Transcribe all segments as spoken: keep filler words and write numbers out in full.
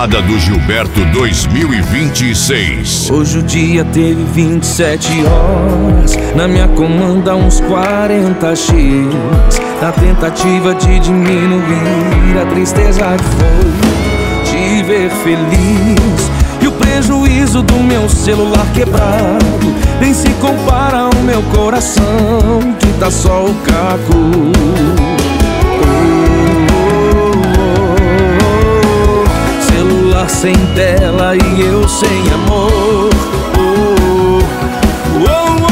Balada do Gilberto dois mil e vinte e seis. Hoje o dia teve vinte e sete horas, na minha comanda uns quarenta x, na tentativa de diminuir a tristeza que foi te ver feliz. E o prejuízo do meu celular quebrado nem se compara ao meu coração, que tá só o caco. Sem tela e eu sem amor. Oh, oh,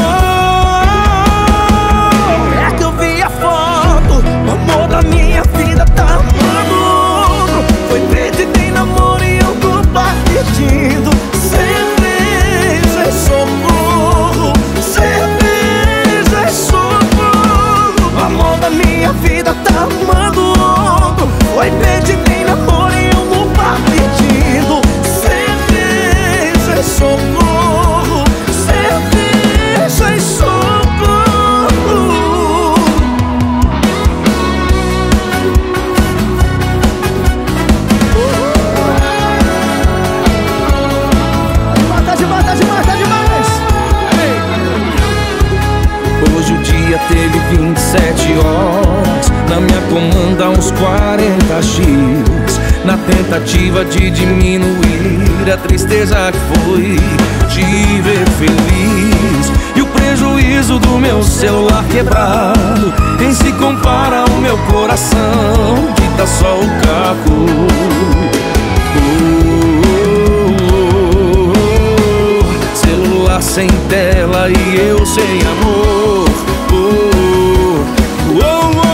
oh. É que eu vi a foto, o amor da minha vida tá amando. Foi perdido em namoro e eu tô partindo. Cerveja e socorro, cerveja e socorro. O amor da minha vida tá amando. Foi perdido em namoro e eu tô partindo. Cerveja e socorro, cerveja e socorro. Mata demais, tá demais, tá demais. Hoje o dia teve vinte e sete horas, na minha comanda uns quarenta x, na tentativa de diminuir a tristeza que foi te ver feliz. E o prejuízo do meu celular quebrado nem se compara ao meu coração, que tá só o caco. Oh, oh, oh, oh. Celular sem tela e eu sem amor. Oh, oh, oh.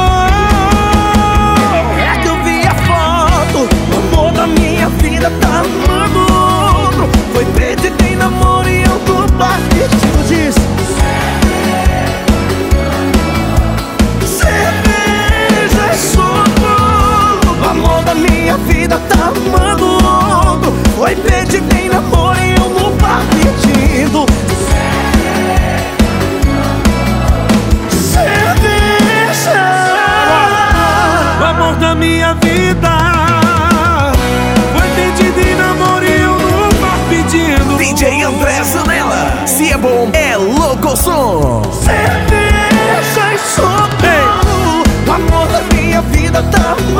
Tá amando outro, foi perdido em namoro e eu tô partindo. Diz cerveja e socorro. O amor da minha vida tá amando outro, foi perdido em namoro e eu tô partindo. Cerveja. O amor da minha vida D J André Zanella, se é bom, é louco som. Cerveja e socorro, o amor da minha vida tá